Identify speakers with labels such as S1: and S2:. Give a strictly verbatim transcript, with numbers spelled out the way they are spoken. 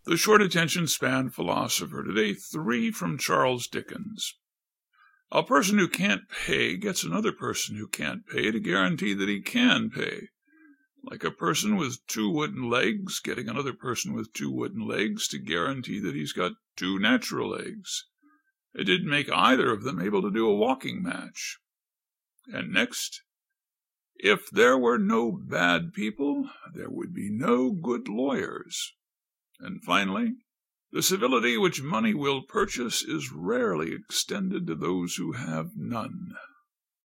S1: The short attention span philosopher today, three from Charles Dickens. A person who can't pay gets another person who can't pay to guarantee that he can pay. Like a person with two wooden legs getting another person with two wooden legs to guarantee that he's got two natural legs. It didn't make either of them able to do a walking match. And next, if there were no bad people, there would be no good lawyers. And finally, the civility which money will purchase is rarely extended to those who have none.